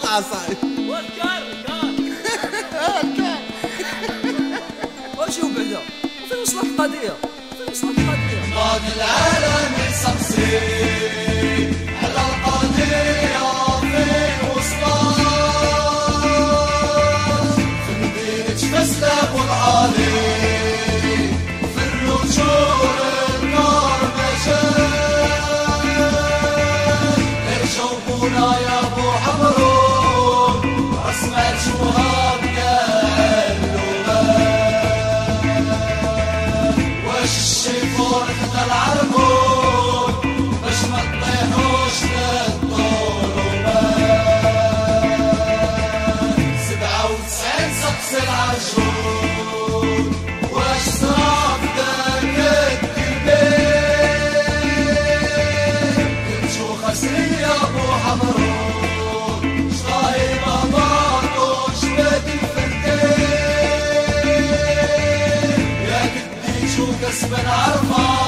قطعة صاحبي. والكار الكار واش هو بعدا؟ وفين وصلت القضية؟ وفين وصلت القضية؟ بعد العالم يسقسي على القضية فين وصلت، في مدينة فسلة والعالي في الرجول النار مجال، ارجوكونا يا ابو حمرون اسمع شوهاب الشيفون خذ العربون باش ما تطيحوش للظلمات، 97 سقس العجون واش صاب داك الدبيب، كنتو خاسرين يا ابو حمرون شطاهي ما ضاعتوش بادي الفردين، يا كديتو كسبان عرفان